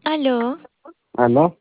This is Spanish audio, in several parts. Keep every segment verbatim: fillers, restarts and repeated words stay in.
Aló, ¿Aló?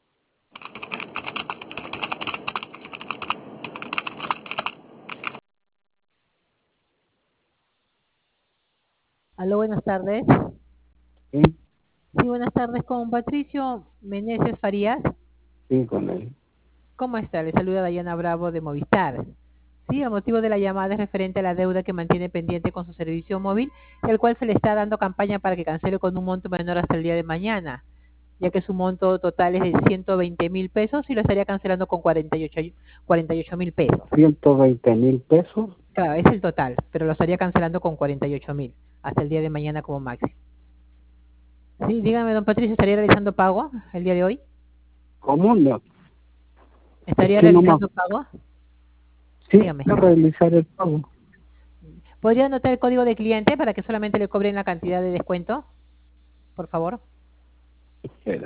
Aló, buenas tardes. Sí, Sí, buenas tardes con Patricio Meneses Farías. sí, con él. ¿Cómo está? Le saluda Dayana Bravo de Movistar. Sí, el motivo de la llamada es referente a la deuda que mantiene pendiente con su servicio móvil, el cual se le está dando campaña para que cancele con un monto menor hasta el día de mañana, ya que su monto total es de ciento veinte mil pesos y lo estaría cancelando con cuarenta y ocho mil pesos. Ciento veinte mil pesos. Claro, es el total, pero lo estaría cancelando con cuarenta y ocho mil hasta el día de mañana como máximo. Sí, dígame, don Patricio, ¿estaría realizando pago el día de hoy? ¿Cómo no? Es ¿Estaría que no más. realizando pago? Sí, Dígame. a realizar el pago. ¿Podría anotar el código de cliente para que solamente le cobren la cantidad de descuento? Por favor. Espera.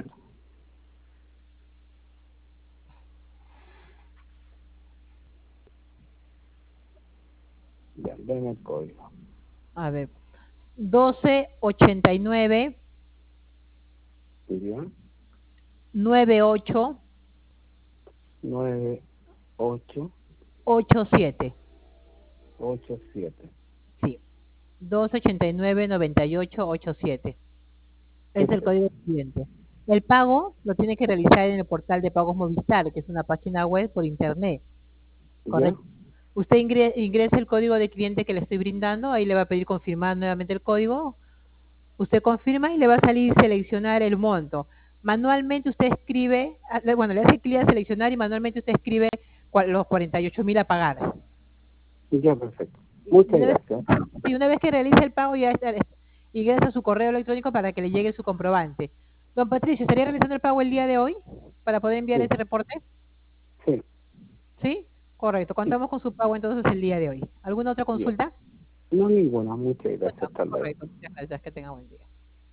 Ya, deme el código. A ver. doce ochenta y nueve Ya. noventa y ocho Nueve, ocho, ochenta y siete. ocho, siete. Sí. doce ochenta y nueve noventa y ocho ochenta y siete. Es el Perfecto. código de cliente. El pago lo tiene que realizar en el portal de pagos Movistar, que es una página web por internet. Ya, Correcto. Usted ingre- ingresa el código de cliente que le estoy brindando, ahí le va a pedir confirmar nuevamente el código. Usted confirma y le va a salir seleccionar el monto. Manualmente usted escribe, ah, le- bueno, le hace clic a seleccionar y manualmente usted escribe cua- los cuarenta y ocho mil a pagar. ya, perfecto. Y Muchas una vez, gracias. y una vez que realice el pago ya está, ingresa su correo electrónico para que le llegue su comprobante. Don Patricio, ¿estaría realizando el pago el día de hoy para poder enviar Sí, ese reporte? sí, ¿Sí? Correcto, sí, contamos con su pago entonces el día de hoy. ¿Alguna otra ya. consulta? No ninguna. Muchas gracias. Bueno, Hasta luego. correcto, muchas gracias, que tenga buen día.